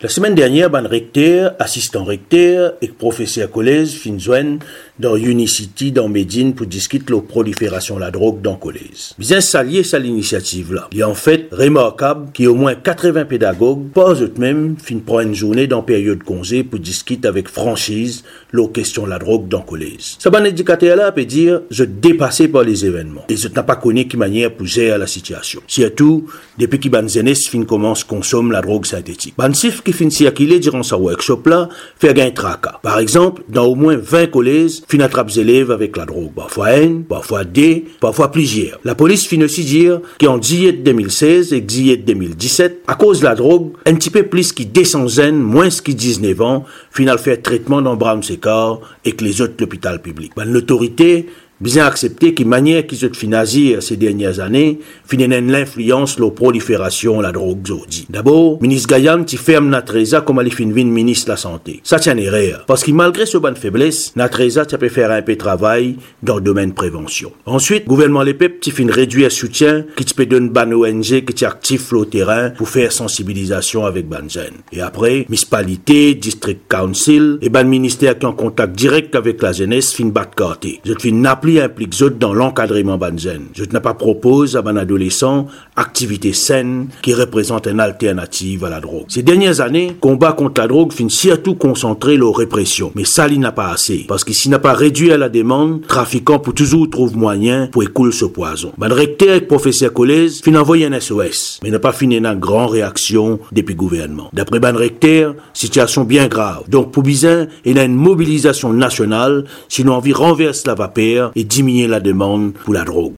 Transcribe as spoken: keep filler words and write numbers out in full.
La semaine dernière, ban recteur, assistant recteur et professeur collège fin joindre dans Unicity dans Médine pour discuter la prolifération de la drogue dans le collège. Bien saluer ça l'initiative là. Il est en fait remarquable qu'il y a au moins quatre-vingts pédagogues, pas eux-mêmes, fin prendre une journée dans période de congé pour discuter avec franchise la question de la drogue dans le collège. Ça ban éducateur là peut dire je dépassé par les événements et je n'ai pas connu qui manière pour gérer la situation. Surtout depuis que ban jeunesse fin commence consommer la drogue synthétique. Ban chiffre qui fin circuler durant sa workshop là fait gain tracas. Par exemple, dans au moins vingt collèges, fin attrape des élèves avec la drogue. Parfois un, parfois deux, parfois plusieurs. La police fin aussi dire qu'en juillet deux mille seize et juillet deux mille dix-sept, à cause de la drogue, un petit peu plus qui deux cents jeunes, moins qui dix-neuf ans, final fait traitement dans Bram-Sécard et que les autres l'hôpital public. Ben, l'autorité bien accepté qui manière qu'ils ont fin agir ces dernières années, finissent l'influence la prolifération la drogue zodi. D'abord, ministre Gayan qui ferme Natreza comme elle fin vin ministre de la santé. Ça tient erreur parce que malgré ce bonne faiblesse, Natreza peut faire un peu de travail dans le domaine de prévention. Ensuite, gouvernement les pep qui fin réduire soutien qui peut donner ban O N G qui est actif le terrain pour faire sensibilisation avec ban jeunes. Et après, municipalité, district council et ban ministère qui en contact direct avec la jeunesse fin bat carté. Je fin n'applique implique autres dans l'encadrement banzen. Je ne pas propose à un adolescent activité saine qui représente une alternative à la drogue. Ces dernières années, combat contre la drogue finit surtout concentré la répression. Mais ça, il n'a pas assez. Parce que s'il n'a pas réduit à la demande, trafiquant pour toujours trouver moyen pour écouler ce poison. Ben, le recteur et professeur collège fin envoyé un S O S. Mais n'a pas fini une grande réaction depuis le gouvernement. D'après ban recteur, situation bien grave. Donc, pour Bizin, il y a une mobilisation nationale, sinon envie renverse la vapeur et diminuer la demande pour la drogue.